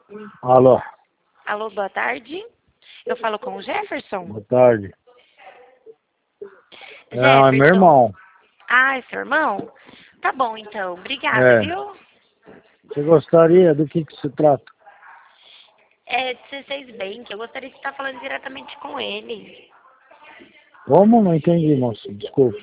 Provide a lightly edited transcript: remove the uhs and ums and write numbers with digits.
Alô, Alô, boa tarde. Eu falo com o Jefferson? boa tarde. Não, é meu Jefferson. irmão. Ah, é seu irmão? Tá bom, então. Obrigada, É. viu? Você gostaria do que se trata? É 16 Bank. Eu gostaria de estar falando diretamente com ele. Como? Não entendi, moço. Desculpa.